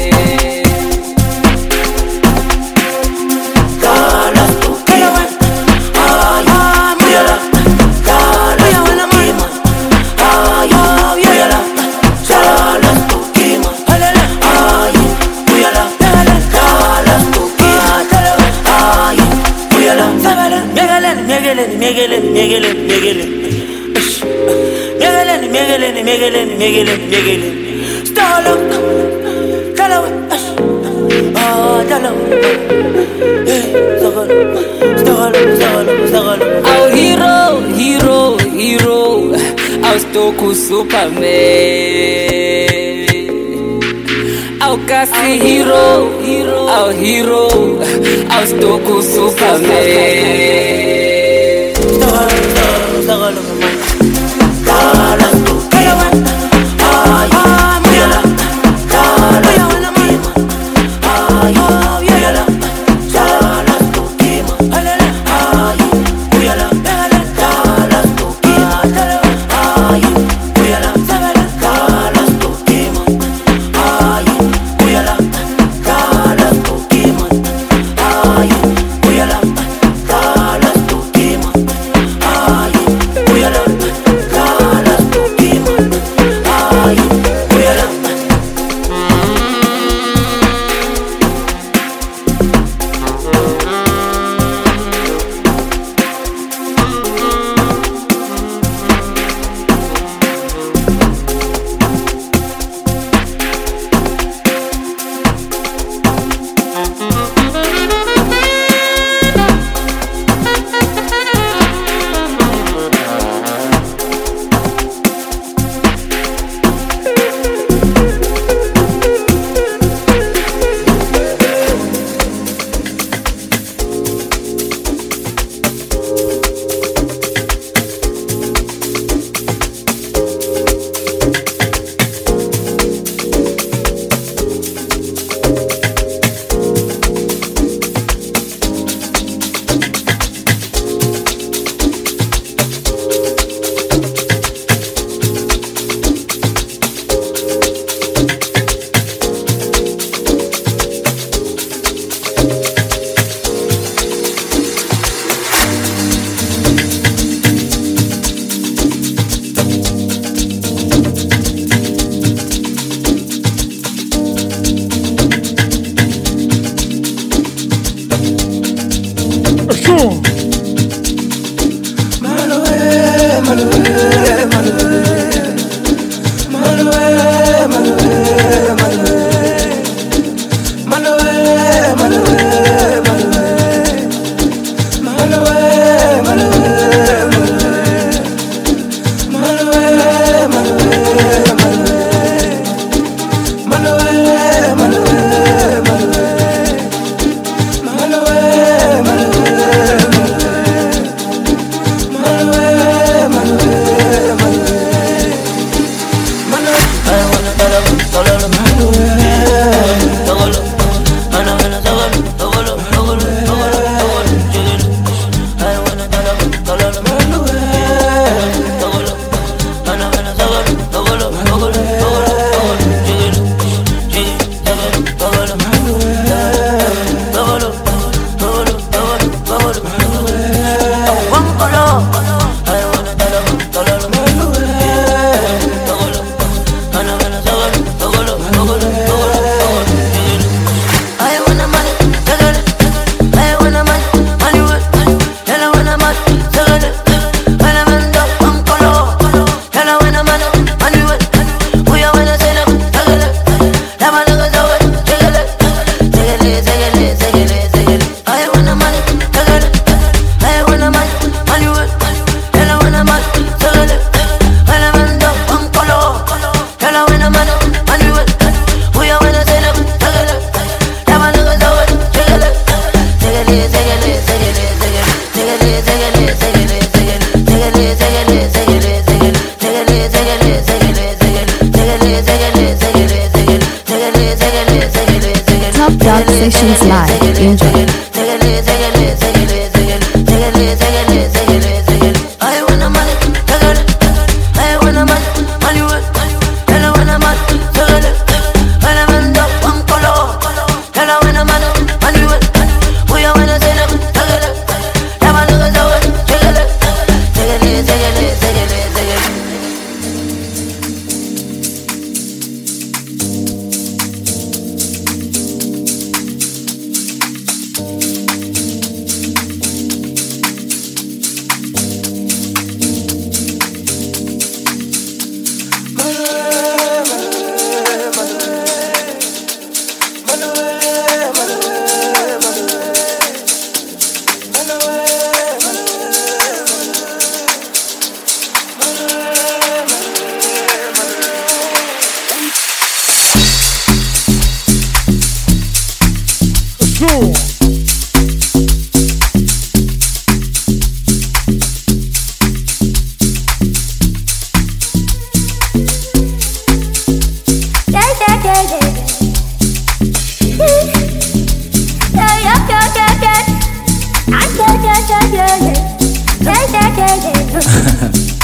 Megalin, Megalin, Megalin, Megalin, Megalin, Megalin, Megalin, Megalin. Stall up, tell her, ah, tell her. Hey, stall up, stall up, stall up. Our hero, hero, hero, Awustoku Superman. Our kasi hero, hero, our hero, Awustoku Superman. Sessions Live. Enjoy. I wanna money, I wanna money, Hollywood, I wanna money.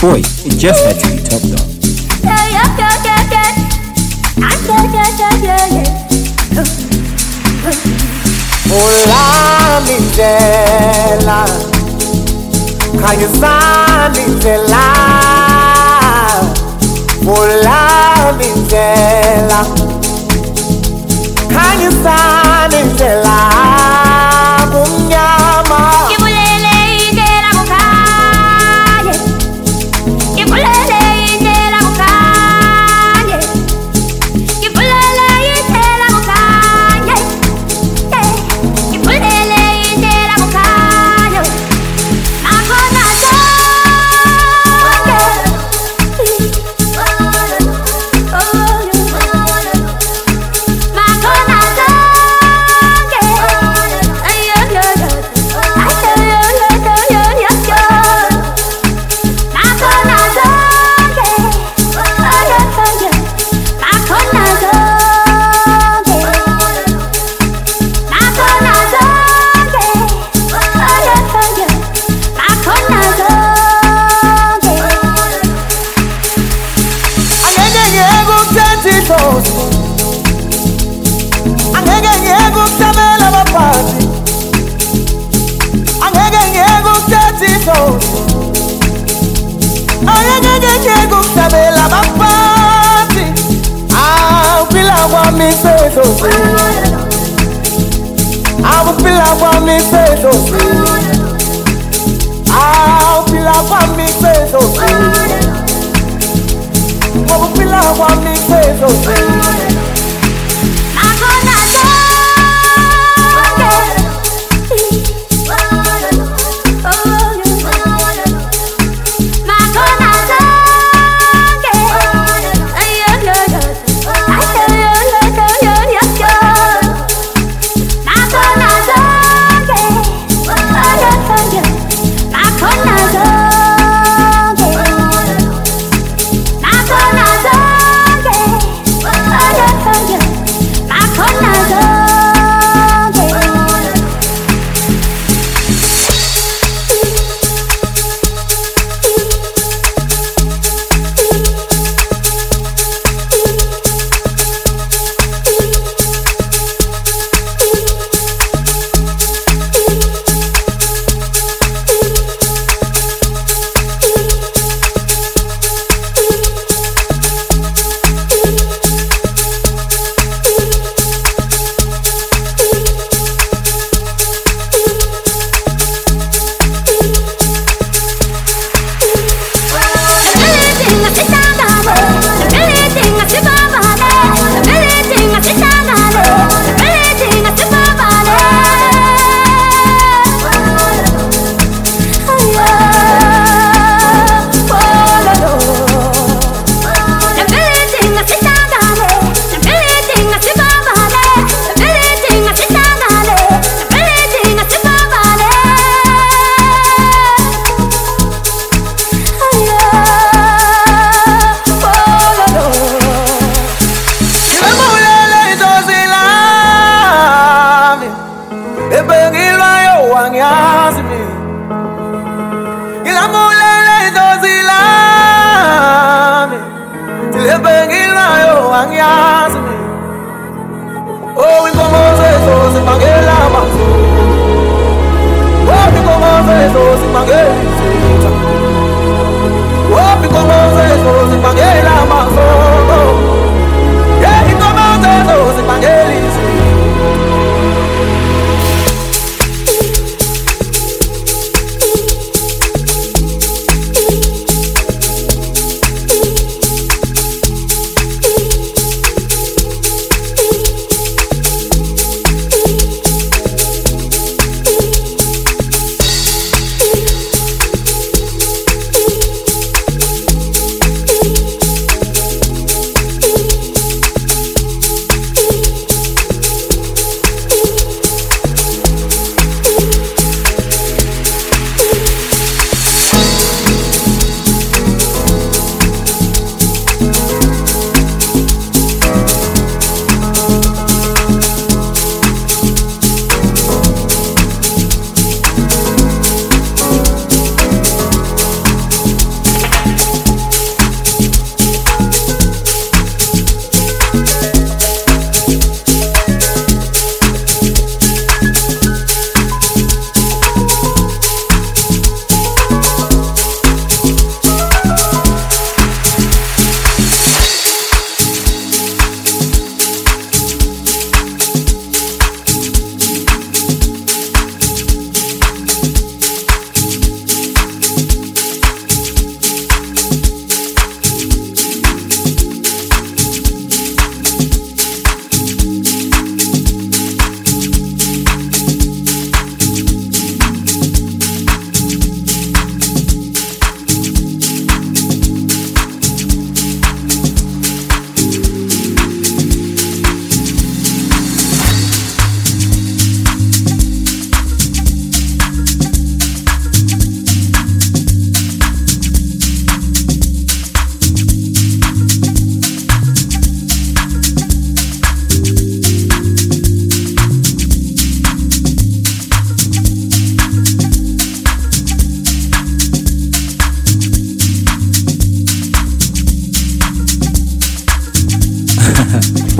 Boy, it just had to be Top Dog. Hola, Mindela, Kayusa Mindela. Hola, Mindela, Kayusa Mindela. Munyama. Kibulele indela mukaye, kibulele indela mukaye, kibulele indela mukaye, kibulele indela mukaye. Nakona zonke, nakona zonke, ayo yo yo. I'll feel like one me say so sweet. I'll feel like one me say so sweet. I'll feel like one me say so sweet.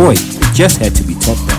Boy, it just had to be Top Dog.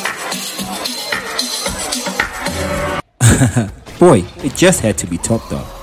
Boy, it just had to be Top Dog.